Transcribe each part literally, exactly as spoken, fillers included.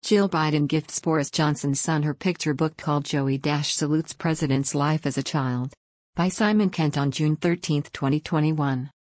Jill Biden gifts Boris Johnson's son her picture book called Joey Salutes President's Life as a Child. By Simon Kent on June thirteenth, twenty twenty-one.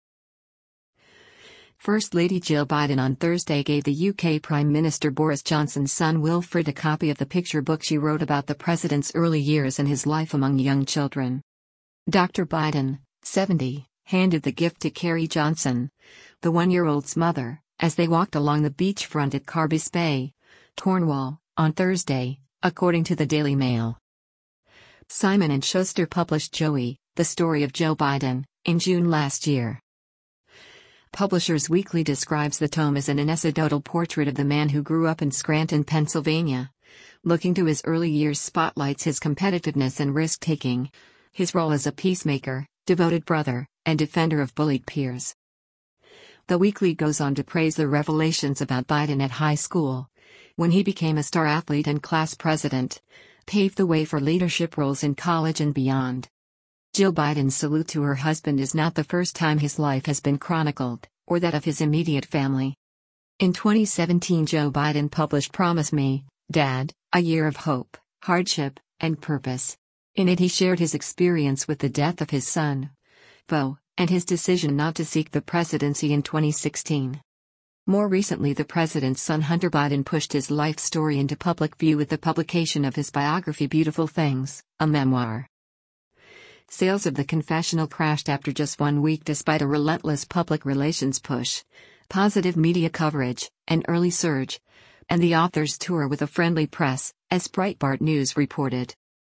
First Lady Jill Biden on Thursday gave the U K Prime Minister Boris Johnson's son Wilfred a copy of the picture book she wrote about the president's early years and his life among young children. Doctor Biden, seventy, handed the gift to Carrie Johnson, the one-year-old's mother, as they walked along the beachfront at Carbis Bay, Cornwall, on Thursday, according to the Daily Mail. Simon and Schuster published Joey, the story of Joe Biden, in June last year. Publishers Weekly describes the tome as an anecdotal portrait of the man who grew up in Scranton, Pennsylvania. Looking to his early years spotlights his competitiveness and risk-taking, his role as a peacemaker, devoted brother, and defender of bullied peers. The Weekly goes on to praise the revelations about Biden at high school, when he became a star athlete and class president, paved the way for leadership roles in college and beyond. Jill Biden's salute to her husband is not the first time his life has been chronicled, or that of his immediate family. In twenty seventeen, Joe Biden published Promise Me, Dad, A Year of Hope, Hardship, and Purpose. In it he shared his experience with the death of his son, Beau, and his decision not to seek the presidency in twenty sixteen. More recently, the president's son Hunter Biden pushed his life story into public view with the publication of his biography Beautiful Things, a memoir. Sales of the confessional crashed after just one week despite a relentless public relations push, positive media coverage, an early surge, and the author's tour with a friendly press, as Breitbart News reported.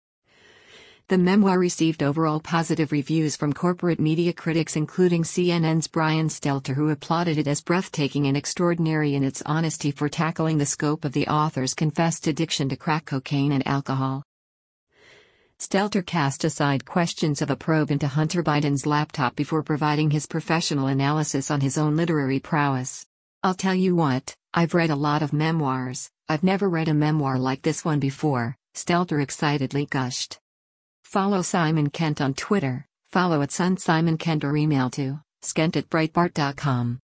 The memoir received overall positive reviews from corporate media critics, including C N N's Brian Stelter, who applauded it as breathtaking and extraordinary in its honesty for tackling the scope of the author's confessed addiction to crack cocaine and alcohol. Stelter cast aside questions of a probe into Hunter Biden's laptop before providing his professional analysis on his own literary prowess. "I'll tell you what, I've read a lot of memoirs, I've never read a memoir like this one before," Stelter excitedly gushed. Follow Simon Kent on Twitter, follow at Son Simon Kent, or email to skent at breitbart dot com.